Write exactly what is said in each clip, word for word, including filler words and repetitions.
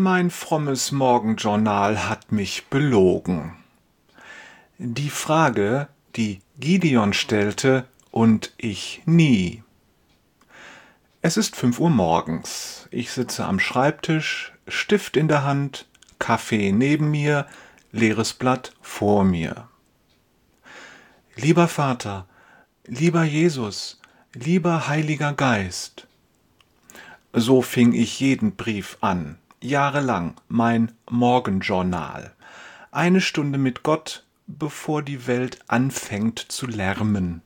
Mein frommes Morgenjournal hat mich belogen. Die Frage, die Gideon stellte und ich nie. Es ist fünf Uhr morgens. Ich sitze am Schreibtisch, Stift in der Hand, Kaffee neben mir, leeres Blatt vor mir. Lieber Vater, lieber Jesus, lieber Heiliger Geist. So fing ich jeden Brief an, jahrelang, mein Morgenjournal. Eine Stunde mit Gott, bevor die Welt anfängt zu lärmen.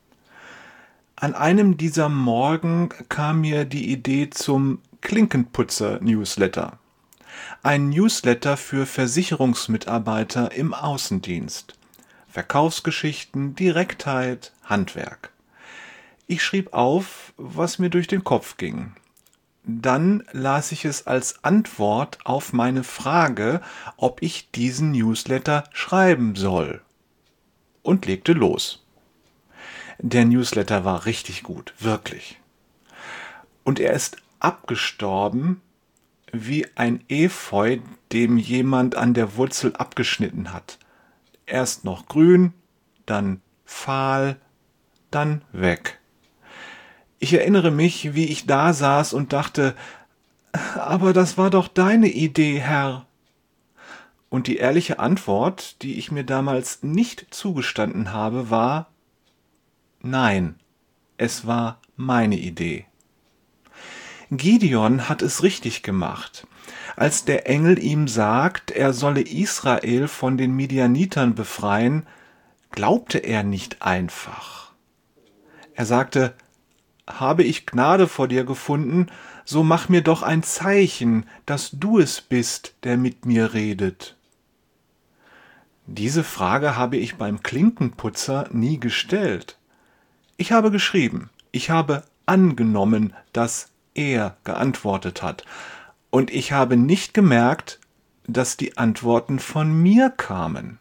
An einem dieser Morgen kam mir die Idee zum Klinkenputzer-Newsletter. Ein Newsletter für Versicherungsmitarbeiter im Außendienst. Verkaufsgeschichten, Direktheit, Handwerk. Ich schrieb auf, was mir durch den Kopf ging. Dann las ich es als Antwort auf meine Frage, ob ich diesen Newsletter schreiben soll. Und legte los. Der Newsletter war richtig gut, wirklich. Und er ist abgestorben wie ein Efeu, dem jemand an der Wurzel abgeschnitten hat. Erst noch grün, dann fahl, dann weg. Ich erinnere mich, wie ich da saß und dachte, aber das war doch deine Idee, Herr. Und die ehrliche Antwort, die ich mir damals nicht zugestanden habe, war, nein, es war meine Idee. Gideon hat es richtig gemacht. Als der Engel ihm sagt, er solle Israel von den Midianitern befreien, glaubte er nicht einfach. Er sagte, habe ich Gnade vor dir gefunden, so mach mir doch ein Zeichen, dass du es bist, der mit mir redet. Diese Frage habe ich beim Klinkenputzer nie gestellt. Ich habe geschrieben, ich habe angenommen, dass er geantwortet hat, und ich habe nicht gemerkt, dass die Antworten von mir kamen.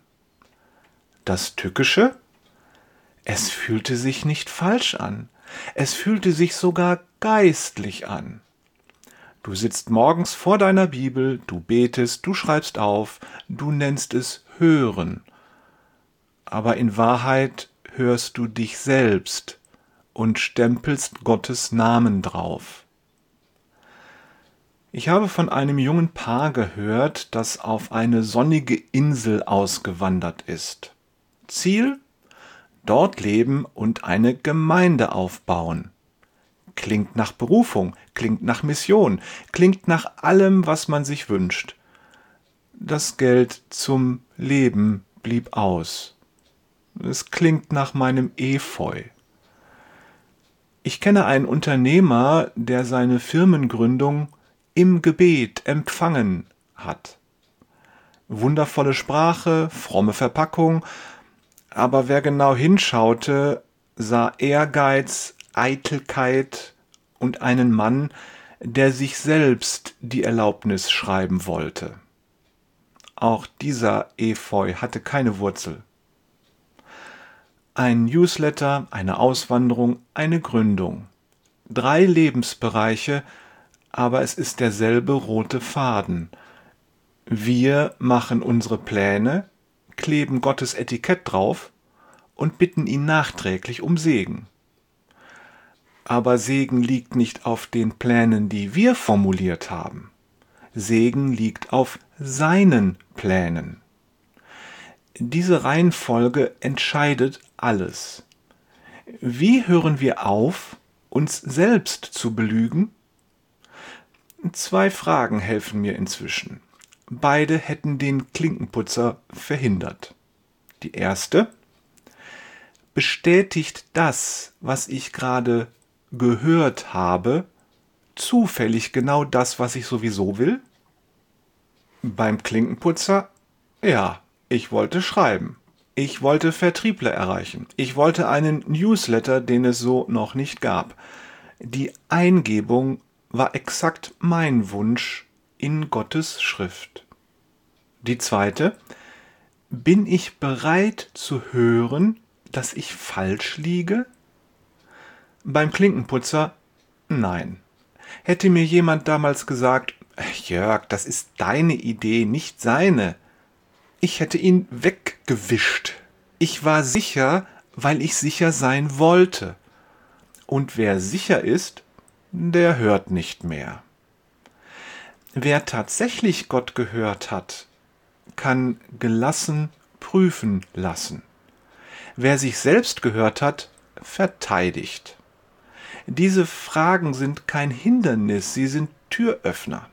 Das Tückische? Es fühlte sich nicht falsch an. Es fühlte sich sogar geistlich an. Du sitzt morgens vor deiner Bibel, du betest, du schreibst auf, du nennst es Hören. Aber in Wahrheit hörst du dich selbst und stempelst Gottes Namen drauf. Ich habe von einem jungen Paar gehört, das auf eine sonnige Insel ausgewandert ist. Ziel? Dort leben und eine Gemeinde aufbauen. Klingt nach Berufung, klingt nach Mission, klingt nach allem, was man sich wünscht. Das Geld zum Leben blieb aus. Es klingt nach meinem Efeu. Ich kenne einen Unternehmer, der seine Firmengründung im Gebet empfangen hat. Wundervolle Sprache, fromme Verpackung, aber wer genau hinschaute, sah Ehrgeiz, Eitelkeit und einen Mann, der sich selbst die Erlaubnis schreiben wollte. Auch dieser Efeu hatte keine Wurzel. Ein Newsletter, eine Auswanderung, eine Gründung. Drei Lebensbereiche, aber es ist derselbe rote Faden. Wir machen unsere Pläne, kleben Gottes Etikett drauf und bitten ihn nachträglich um Segen. Aber Segen liegt nicht auf den Plänen, die wir formuliert haben. Segen liegt auf seinen Plänen. Diese Reihenfolge entscheidet alles. Wie hören wir auf, uns selbst zu belügen? Zwei Fragen helfen mir inzwischen. Beide hätten den Klinkenputzer verhindert. Die erste: Bestätigt das, was ich gerade gehört habe, zufällig genau das, was ich sowieso will? Beim Klinkenputzer? Ja, ich wollte schreiben. Ich wollte Vertriebler erreichen. Ich wollte einen Newsletter, den es so noch nicht gab. Die Eingebung war exakt mein Wunsch in Gottes Schrift. Die zweite: Bin ich bereit zu hören, dass ich falsch liege? Beim Klinkenputzer? Nein. Hätte mir jemand damals gesagt, Jörg, das ist deine Idee, nicht seine. Ich hätte ihn weggewischt. Ich war sicher, weil ich sicher sein wollte. Und wer sicher ist, der hört nicht mehr. Wer tatsächlich Gott gehört hat, kann gelassen prüfen lassen. Wer sich selbst gehört hat, verteidigt. Diese Fragen sind kein Hindernis, sie sind Türöffner.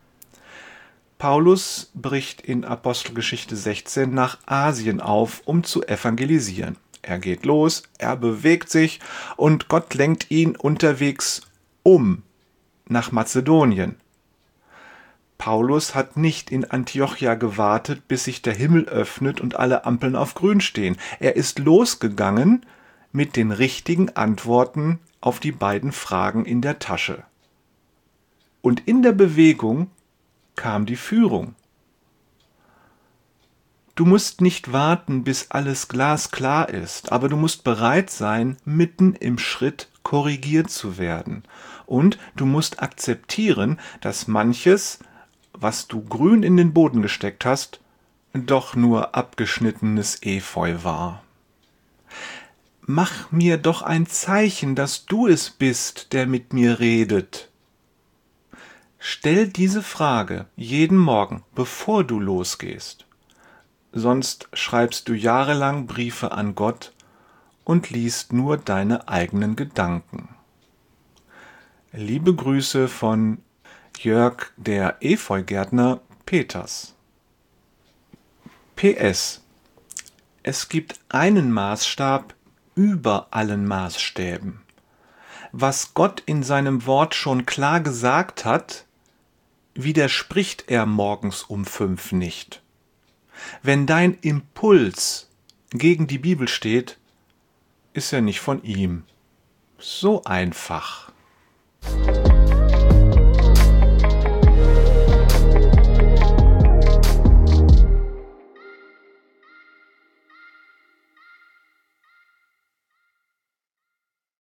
Paulus bricht in Apostelgeschichte sechzehn nach Asien auf, um zu evangelisieren. Er geht los, er bewegt sich und Gott lenkt ihn unterwegs um nach Mazedonien. Paulus hat nicht in Antiochia gewartet, bis sich der Himmel öffnet und alle Ampeln auf grün stehen. Er ist losgegangen mit den richtigen Antworten auf die beiden Fragen in der Tasche. Und in der Bewegung kam die Führung. Du musst nicht warten, bis alles glasklar ist, aber du musst bereit sein, mitten im Schritt korrigiert zu werden. Und du musst akzeptieren, dass manches, was du grün in den Boden gesteckt hast, doch nur abgeschnittenes Efeu war. Mach mir doch ein Zeichen, dass du es bist, der mit mir redet. Stell diese Frage jeden Morgen, bevor du losgehst. Sonst schreibst du jahrelang Briefe an Gott und liest nur deine eigenen Gedanken. Liebe Grüße von Jörg, der Efeugärtner Peters. P S. Es gibt einen Maßstab über allen Maßstäben. Was Gott in seinem Wort schon klar gesagt hat, widerspricht er morgens um fünf nicht. Wenn dein Impuls gegen die Bibel steht, ist er nicht von ihm. So einfach.